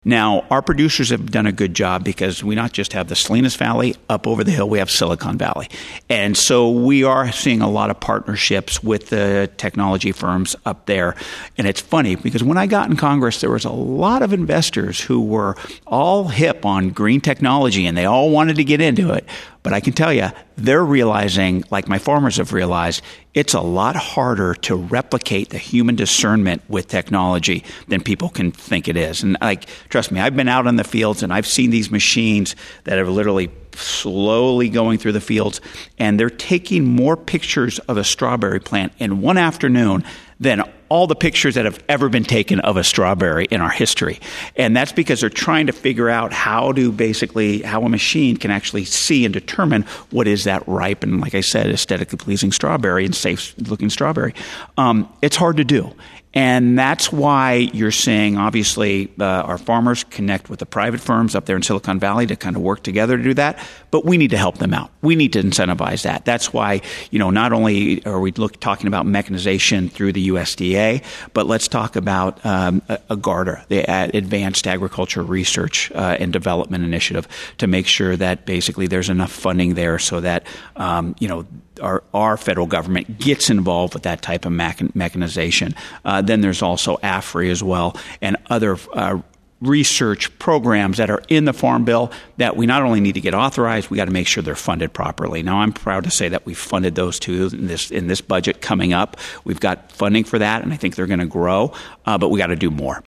Now, our producers have done a good job because we not just have the Salinas Valley, up over the hill, we have Silicon Valley. And so we are seeing a lot of partnerships with the technology firms up there. And it's funny because when I got in Congress, there was a lot of investors who were all hip on green technology and they all wanted to get into it. But I can tell you, they're realizing, like my farmers have realized, it's a lot harder to replicate the human discernment with technology than people can think it is. And trust me, I've been out in the fields and I've seen these machines that are literally slowly going through the fields, and they're taking more pictures of a strawberry plant in one afternoon than all the pictures that have ever been taken of a strawberry in our history. And that's because they're trying to figure out how a machine can actually see and determine what is that ripe and, like I said, aesthetically pleasing strawberry and safe looking strawberry. It's hard to do. And that's why you're seeing, obviously, our farmers connect with the private firms up there in Silicon Valley to kind of work together to do that. But we need to help them out. We need to incentivize that. That's why, not only are we talking about mechanization through the USDA, but let's talk about AGARDA, the Advanced Agriculture Research and Development Initiative, to make sure that basically there's enough funding there so that, our federal government gets involved with that type of mechanization. Then there's also AFRI as well and other research programs that are in the Farm Bill that we not only need to get authorized, we got to make sure they're funded properly. Now, I'm proud to say that we funded those two in this budget coming up. We've got funding for that, and I think they're going to grow, but we got to do more.